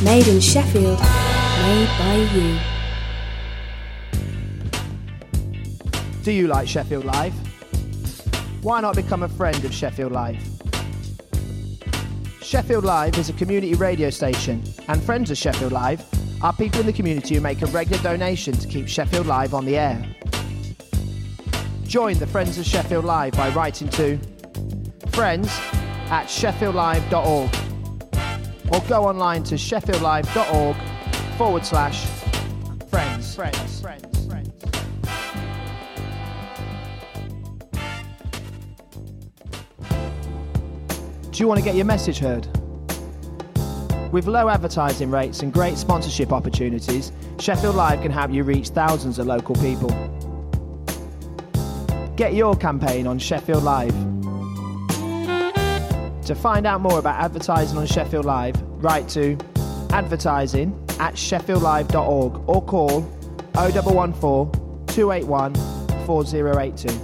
Made in Sheffield, made by you. Do you like Sheffield Live? Why not become a friend of Sheffield Live? Sheffield Live is a community radio station, and friends of Sheffield Live are people in the community who make a regular donation to keep Sheffield Live on the air. Join the Friends of Sheffield Live by writing to friends@sheffieldlive.org or go online to sheffieldlive.org/friends. Do you want to get your message heard? With low advertising rates and great sponsorship opportunities, Sheffield Live can help you reach thousands of local people. Get your campaign on Sheffield Live. To find out more about advertising on Sheffield Live, write to advertising@sheffieldlive.org or call 0114 281 4082.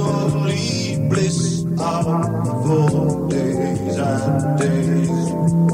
For days and days.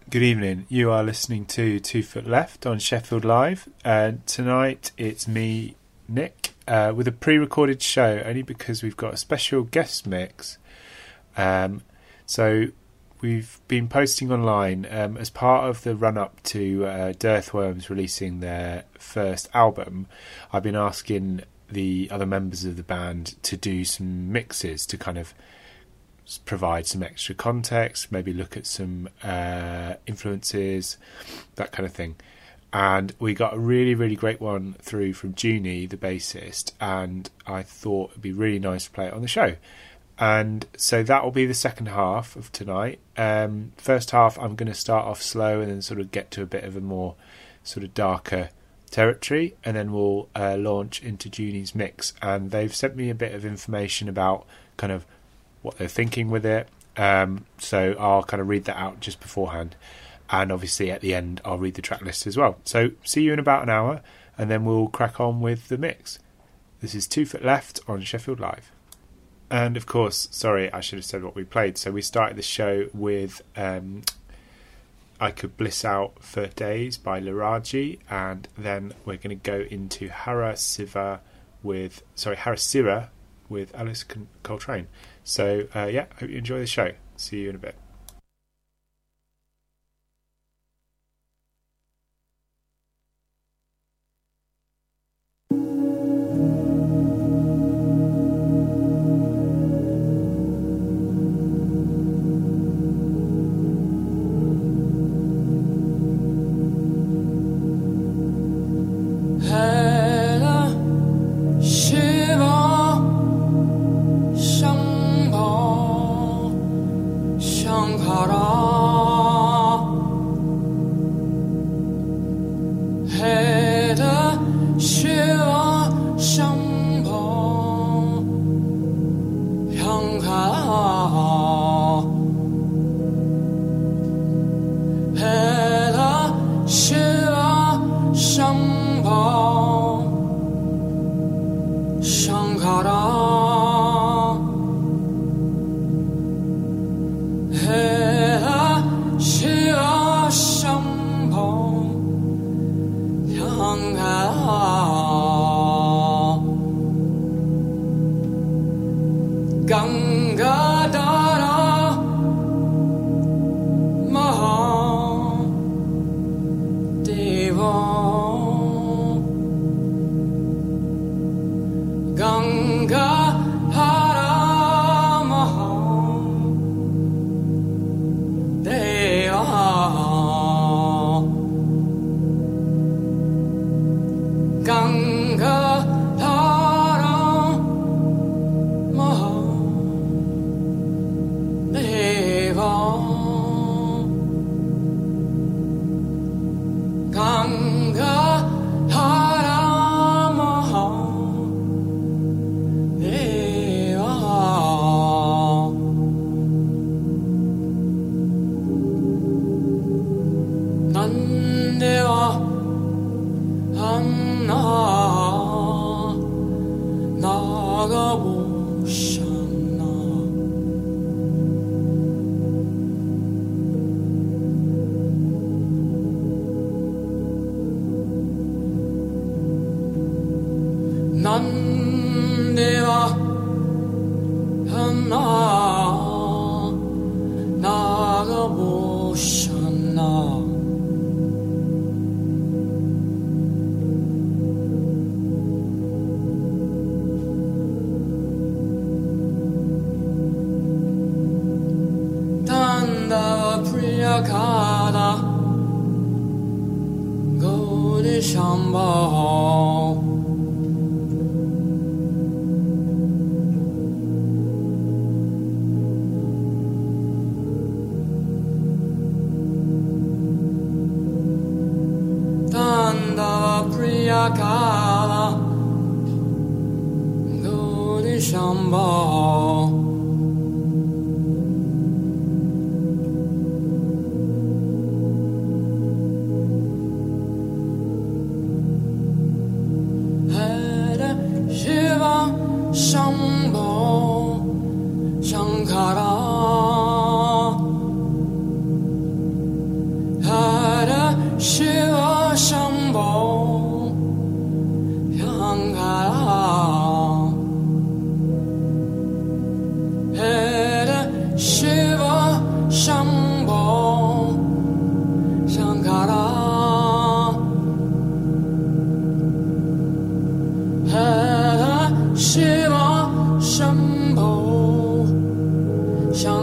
Good evening. You are listening to 2 Foot Left on Sheffield Live. Tonight it's me, Nick, with a pre-recorded show, only because we've got a special guest mix. So we've been posting online as part of the run-up to Dirtworms releasing their first album. I've been asking the other members of the band to do some mixes to kind of provide some extra context, maybe look at some influences, that kind of thing. And we got a really, really great one through from Junie, the bassist, and I thought it'd be really nice to play it on the show. And so that will be the second half of tonight. First half, I'm going to start off slow and then sort of get to a bit of a more sort of darker territory, and then we'll launch into Junie's mix. And they've sent me a bit of information about kind of what they're thinking with it, so I'll kind of read that out just beforehand, and obviously at the end I'll read the track list as well. So see you in about an hour, and then we'll crack on with the mix. This is 2 Foot Left on Sheffield Live. And of course, sorry, I should have said what we played. So we started the show with I Could Bliss Out for Days by Laraji, and then we're going to go into Hara Sira with Alice Coltrane. So, hope you enjoy the show. See you in a bit.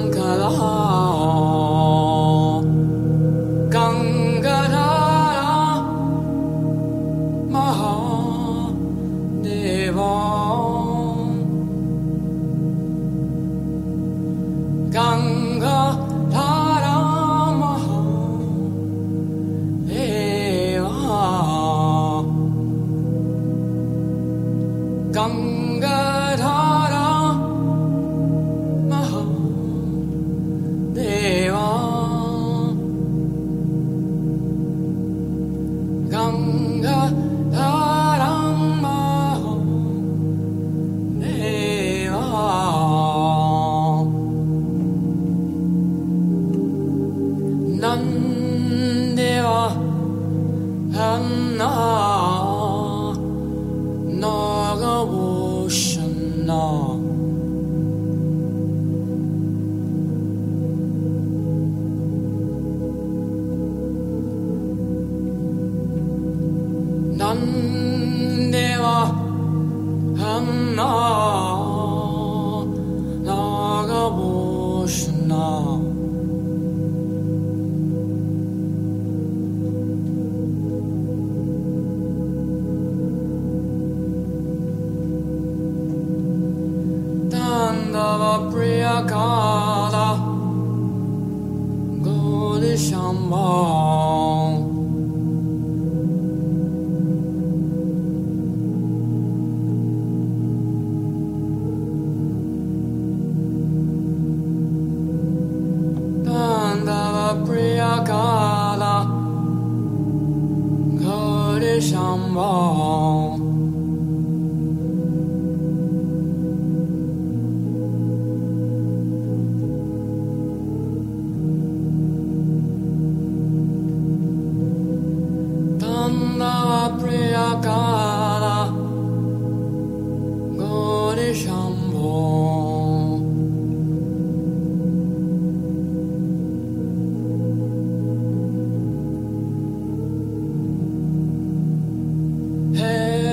Hey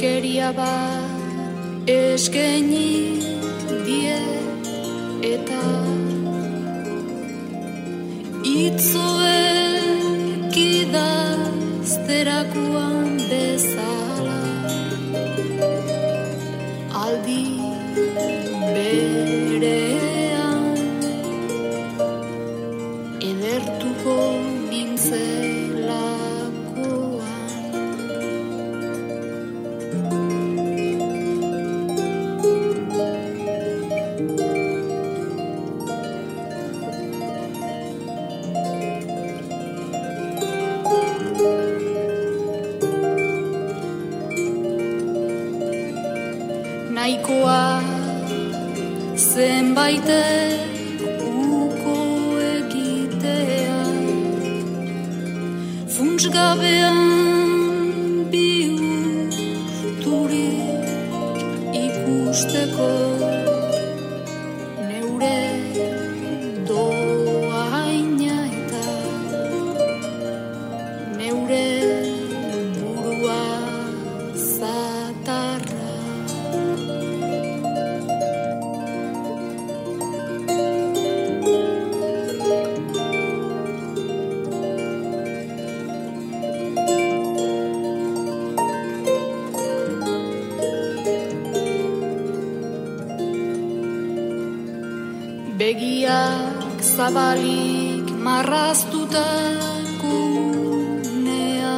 Txikeria bat eskaini die eta itzoek idazterakoan bezala aldi berean edertuko nintzelakoan. Nahikoa zenbaitek uko egitea funtsgabean bihurturik ikusteko neure dohaina eta neure burua zatarra. Begiak zabalik marraztutakunea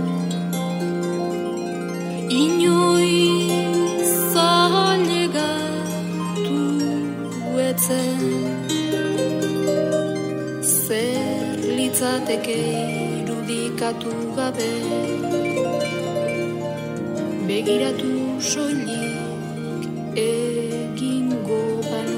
inoiz zailegatu etzen zer litzateke irudikatu gabe begiratu soilik egingo banu.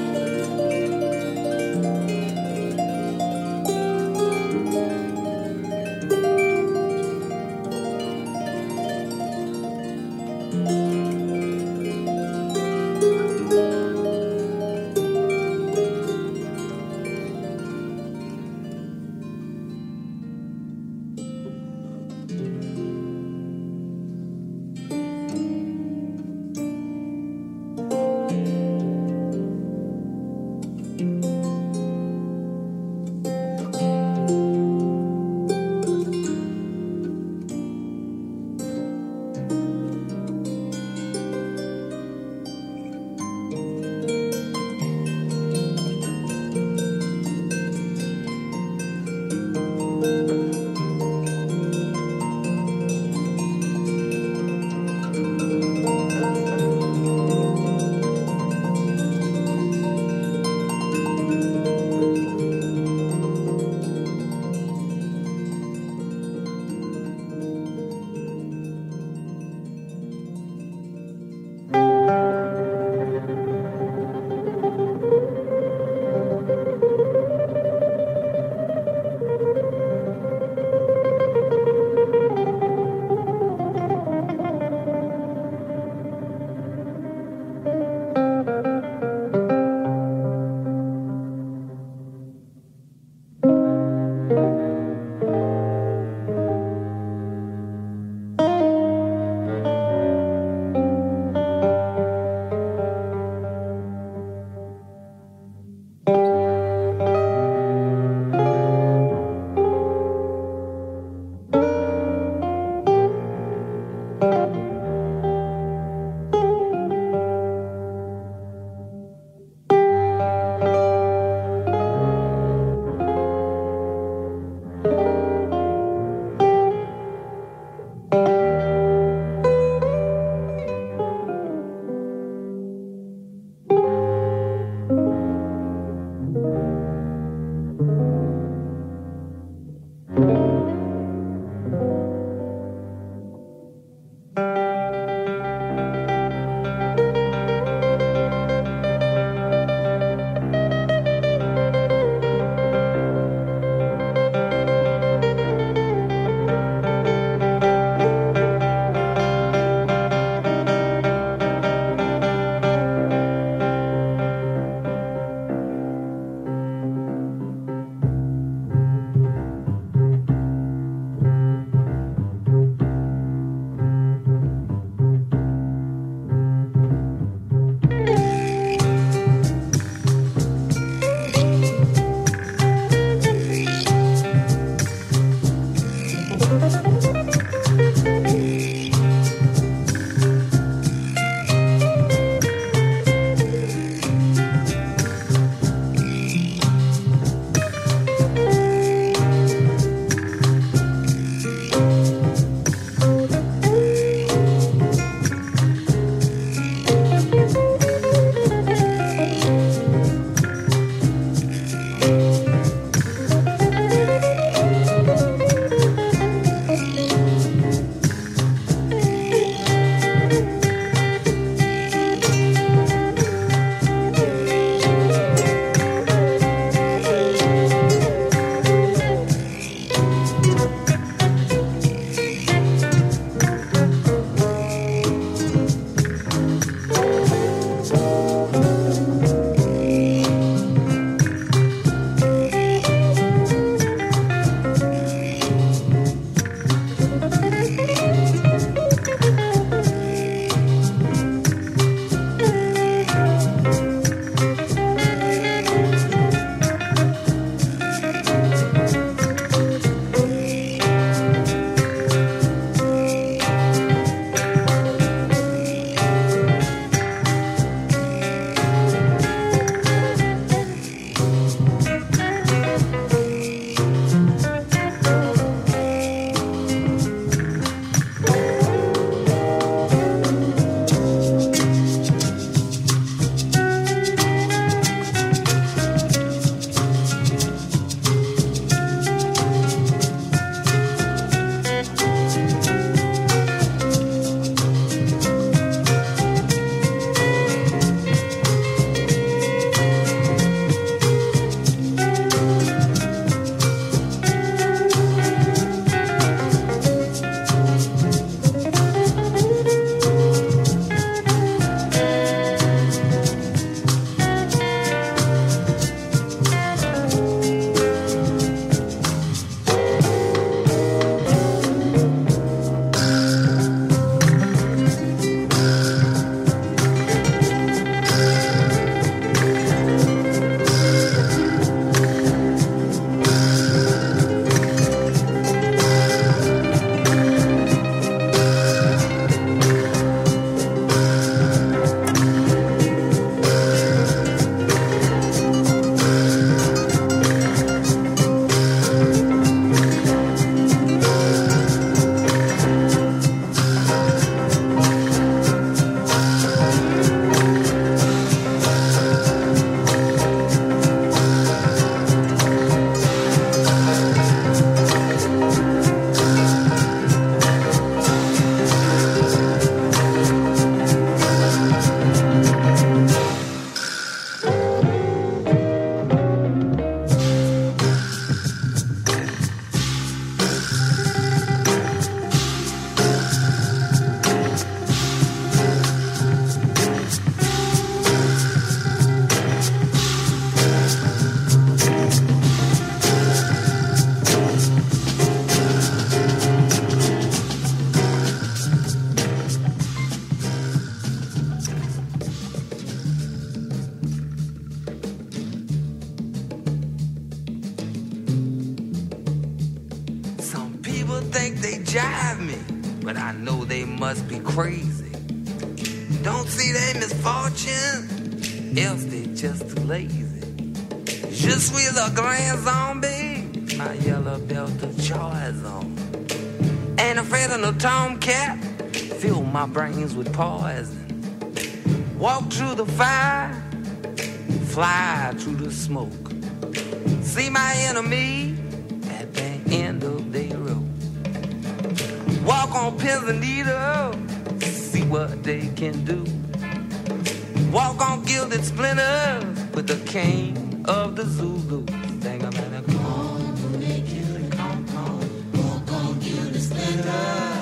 jive me, but I know they must be crazy. Don't see their misfortune, else they just too lazy. Je suis le grand zombie, my yellow belt of choice on. Ain't afraid of no tomcat, fill my brains with poison. Walk through the fire, fly through the smoke. See my enemy at the end of their rope. Walk on pins and needles, see what they can do. Walk on gilded splinters with the king of the Zulu. Dang, I'm at a come, make you the come. Walk on gilded splinters.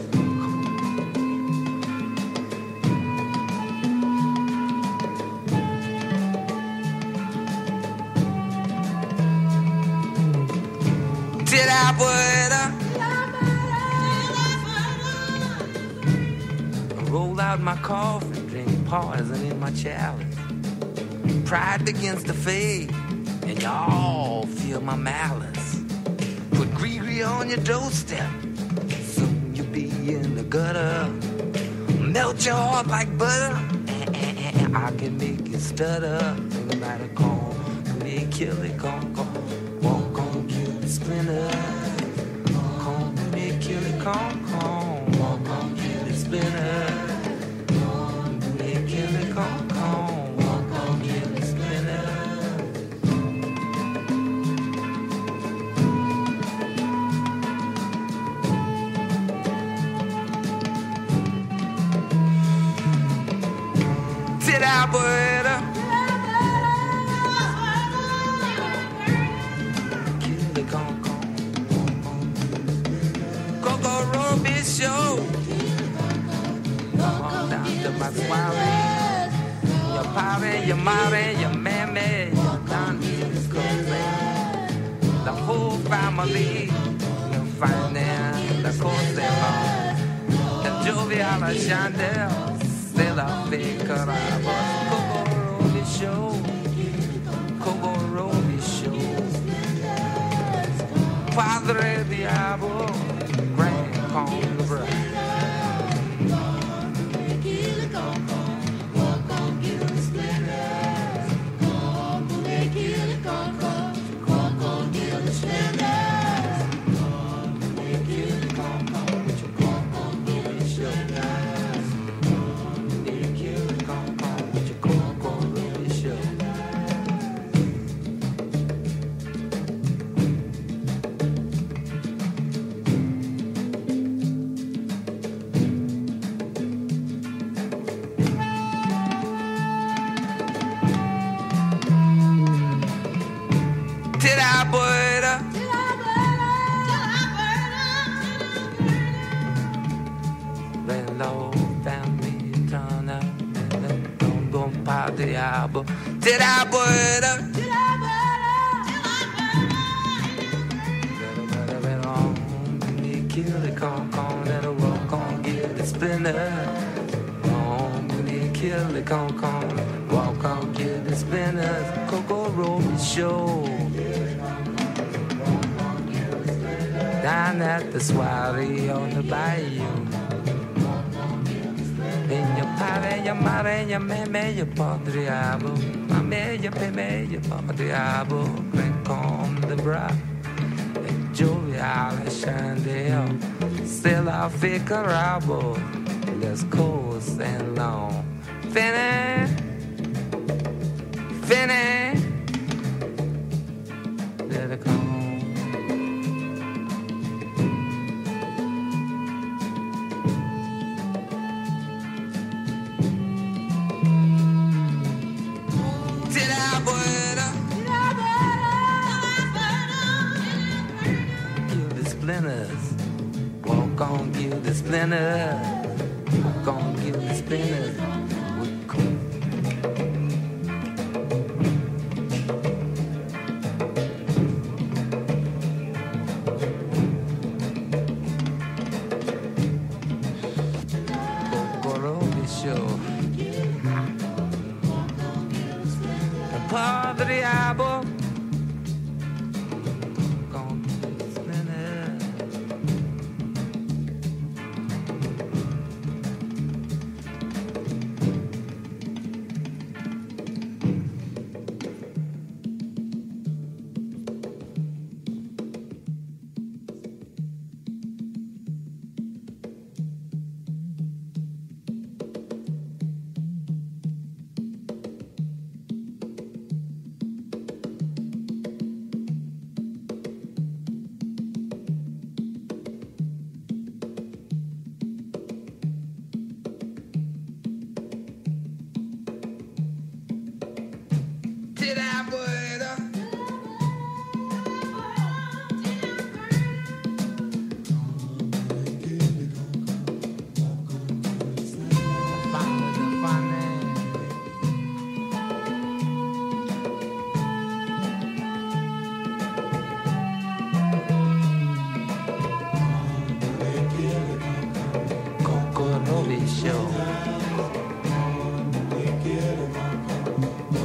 Did I roll out my coffee, drink poison in my chalice. Pride against the faith, and y'all feel my malice. Put Gregory be on your doorstep. Soon you'll be in the gutter. Melt your heart like butter. I can make you stutter. Think about it, call me, kill it, come, walk on, kill the splinter. Come me, kill it, come, walk on, kill the splinter. Come me, kill it, come, walk on, kill the splinter. Sit out, butter. Kill it, come, Coco Roby Show. Come on down to my soiree. Your party, your mommy, your mammy, your auntie, your cousin. The whole family. You'll find them, the Costello. The jovial Chandel. C'est la Ficaraba. Coco Roby Show. Coco Roby Show. Padre Diablo. Grand Contra. Diabo, did I butter? Kill it, con, that'll walk on, get the splinter. Kill it, con, walk on, get the spinners. Coco Roby Show. Down at the soiree on the bayou. Your padre, your madre, your meme, your padriabo. Mame, your peme, your padriabo. Drink on the bra. Jovial Chandel. Still I Ficarabo. Let's coast and long. Finny. Let it come. Walk on, give the splinter. Walk on, give the splinter. Coco Roby Show. Padre Diabo.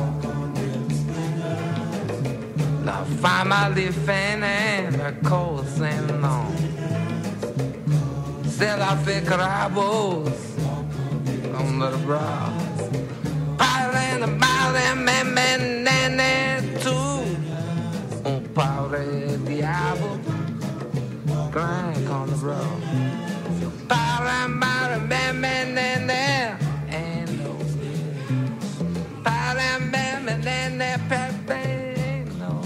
Family fan and a coast and long. Still I think crabos on the brow. Piling about them and too. Un pobre diablo crying on the road. Piling about them and no. Piling them and pepe no.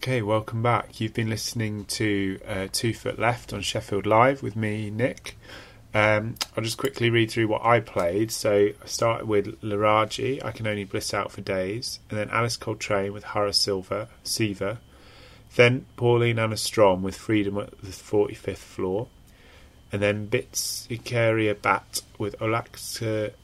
Okay, welcome back. You've been listening to 2 Foot Left on Sheffield Live with me, Nick. I'll just quickly read through what I played. So I started with Laraji, I Can Only Bliss Out for Days, and then Alice Coltrane with Hara Siva, then Pauline Anna Strom with Freedom at the 45th Floor, and then Bits Ikaria Bat with Olatx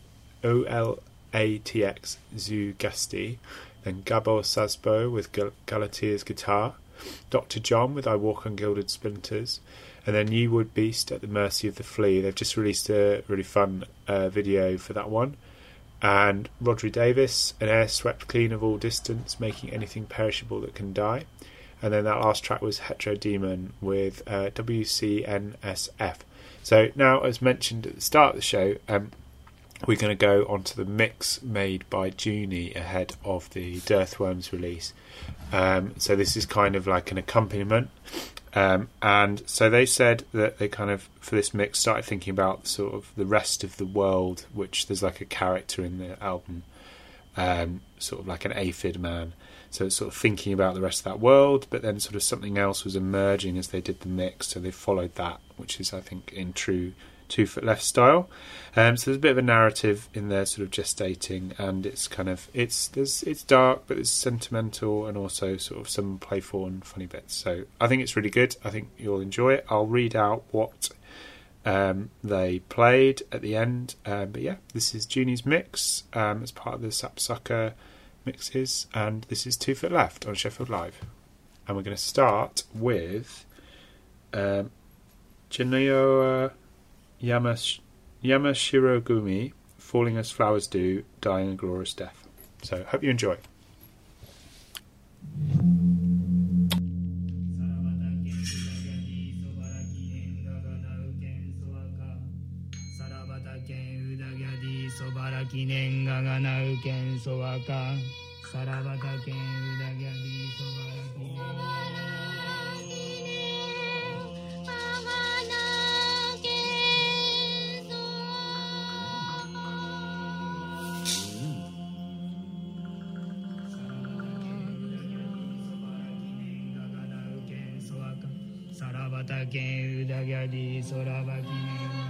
Zugasti, then Gabo Sasbo with Galatea's Guitar, Dr. John with I Walk on Gilded Splinters, and then You Would Beast at the Mercy of the Flea. They've just released a really fun video for that one. And Rodri Davis, An Air Swept Clean of All Distance, Making Anything Perishable That Can Die. And then that last track was Heterodemon with WCNSF. So now, as mentioned at the start of the show, we're going to go on to the mix made by Junie ahead of the Dirtworms release. So this is kind of like an accompaniment. And so they said that they kind of, for this mix, started thinking about sort of the rest of the world, which there's like a character in the album, sort of like an aphid man. So it's sort of thinking about the rest of that world, but then sort of something else was emerging as they did the mix. So they followed that, which is, I think, in true 2 Foot Left style. So there's a bit of a narrative in there, sort of gestating, and it's kind of it's dark, but it's sentimental, and also sort of some playful and funny bits. So I think it's really good. I think you'll enjoy it. I'll read out what they played at the end. But yeah, this is Junie's mix as part of the Sapsucker mixes, and this is 2 Foot Left on Sheffield Live. And we're going to start with Genoa Yamashirogumi, Falling as Flowers Do, Dying a Glorious Death. So hope you enjoy. Sarabata Ken Udagadi Sorabaki